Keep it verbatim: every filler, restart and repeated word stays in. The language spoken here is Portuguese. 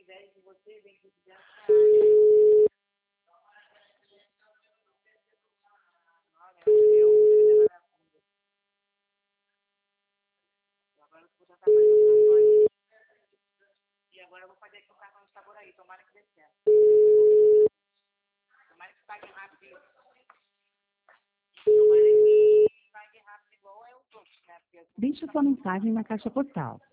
inveja de você, vem que te olha, eu agora eu vou tentar fazer o aí. E agora eu vou fazer aqui um cartão de sabor aí, tomara que dê certo. Tomara que pague rápido. Tomara que pague rápido igual é o outro, né? Deixe sua mensagem na caixa postal.